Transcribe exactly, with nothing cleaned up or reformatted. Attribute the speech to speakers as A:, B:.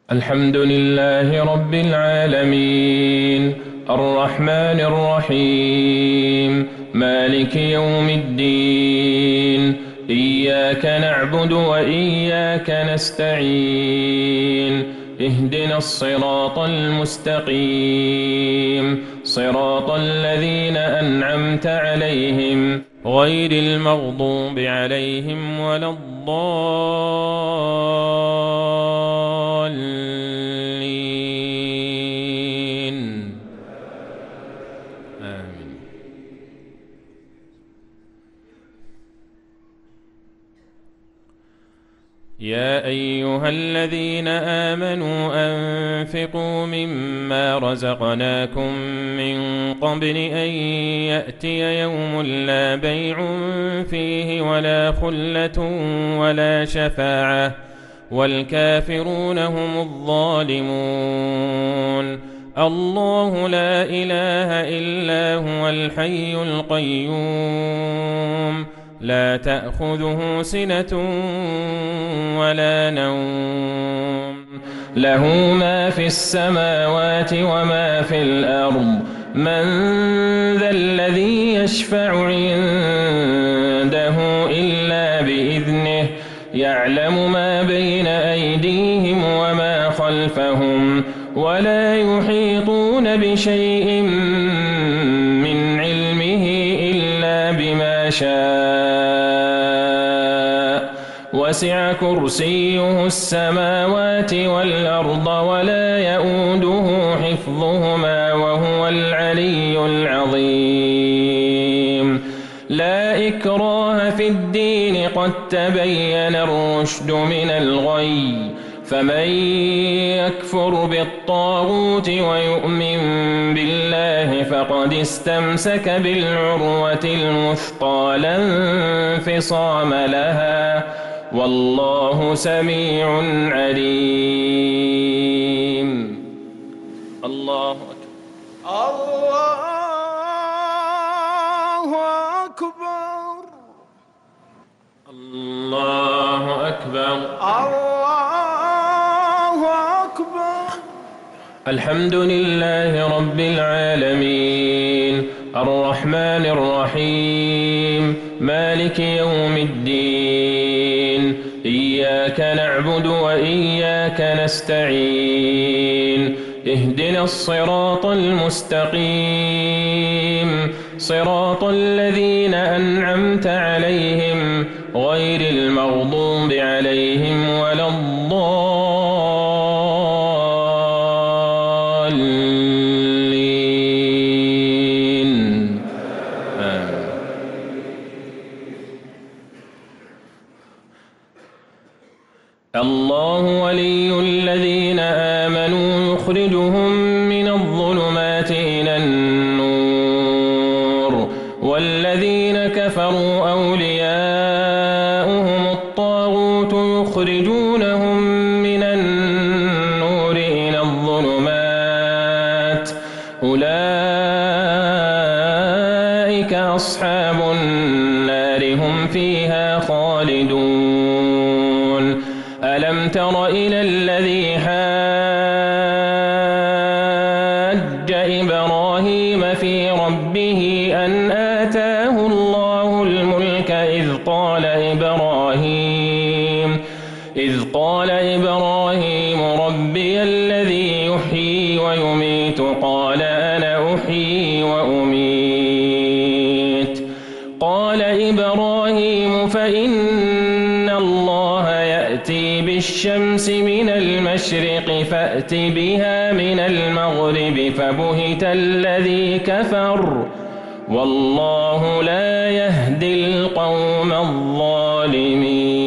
A: الحمد لله رب العالمين الرحمن الرحيم مالك يوم الدين إياك نعبد وإياك نستعين اهدنا الصراط المستقيم صراط الذين أنعمت عليهم غير المغضوب عليهم ولا الضالين آمين. يا أيها الذين آمنوا أنفقوا مما رزقناكم من قبل أن يأتي يوم لا بيع فيه ولا خلة ولا شفاعة والكافرون هم الظالمون. الله لا إله إلا هو الحي القيوم لا تأخذه سنة ولا نوم له ما في السماوات وما في الأرض من ذا الذي يشفع عنده إلا بإذنه يعلم ما بين أيديهم وما خلفهم ولا يحيطون بشيء من علمه إلا بما شاء وسع كرسيه السماوات والأرض ولا يؤوده حفظهما وهو العلي العظيم. لا إكراه في الدين قد تبين الرشد من الغي فمن يكفر بالطاغوت ويؤمن بالله فقد استمسك بالعروة الوثقى لا انفصام لها والله سميع عليم. الله أكبر.
B: الله أكبر.
A: الله أكبر.
B: الله أكبر.
A: الحمد لله رب العالمين الرحمن الرحيم مالك يوم الدين إياك نعبد وإياك نستعين اهدنا الصراط المستقيم صراط الذين أنعمت عليهم غير المغضوب عليهم ولا الضالين آمين. الله ولي الذين آمنوا يخرجهم من الظلمات إلى النور والذين كفروا أولياؤهم الطاغوت يخرجونهم من النور إلى الظلمات أولئك أصحاب النار هم فيها خالدون. ألم تر إلى الذي حاج إبراهيم في ربه أن آتاه الله الملك إذ قال إبراهيم إذ قال إبراهيم ربي الذي يحيي ويميت قال أنا أحيي وأميت قال إبراهيم فإن الله يأتي بالشمس من المشرق فأت بها من المغرب فبهت الذي كفر والله لا يهدي القوم الظالمين.